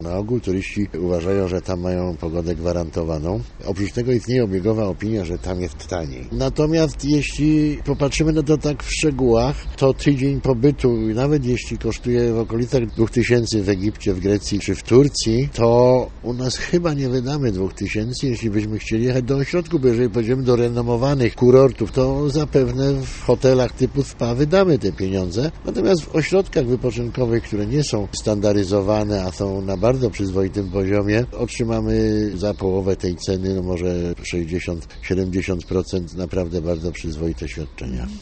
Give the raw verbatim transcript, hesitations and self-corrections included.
Na ogół turyści uważają, że tam mają pogodę gwarantowaną. Oprócz tego istnieje obiegowa opinia, że tam jest taniej. Natomiast jeśli popatrzymy na to tak w szczegółach, to tydzień pobytu, nawet jeśli kosztuje w okolicach dwóch tysięcy w Egipcie, w Grecji czy w Turcji, to u nas chyba nie wydamy dwóch tysięcy, jeśli byśmy chcieli jechać do ośrodku, bo jeżeli pojedziemy do renomowanych kurortów, to zapewne w hotelach typu spa wydamy te pieniądze. Natomiast w ośrodkach wypoczynkowych, które nie są standaryzowane, a są na bardzo przyzwoitym poziomie, otrzymamy za połowę tej ceny, no może sześćdziesiąt do siedemdziesięciu procent naprawdę bardzo przyzwoite świadczenia.